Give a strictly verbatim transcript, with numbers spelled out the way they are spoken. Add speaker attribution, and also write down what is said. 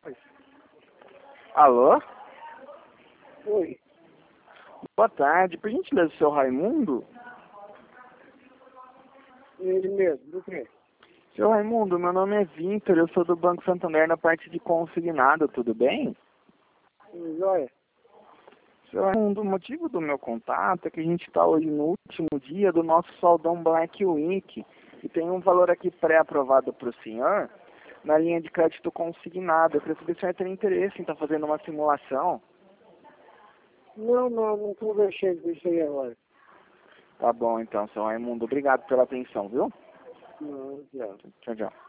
Speaker 1: Alô?
Speaker 2: Oi.
Speaker 1: Boa tarde. Por gentileza, seu Raimundo?
Speaker 2: Ele mesmo, do quê?
Speaker 1: Seu Raimundo, meu nome é Vintor, eu sou do Banco Santander na parte de consignado, tudo bem?
Speaker 2: Sim, joia.
Speaker 1: Seu Raimundo, o motivo do meu contato é que a gente está hoje no último dia do nosso Saldão Black Week e tem um valor aqui pré-aprovado para o senhor na linha de crédito consignado. Eu queria saber se o senhor tem interesse em estar fazendo uma simulação.
Speaker 2: Não, não, não estou mexendo com isso aí agora.
Speaker 1: Tá bom então, seu Raimundo. Obrigado pela atenção, viu?
Speaker 2: Não, não.
Speaker 1: Tchau, tchau.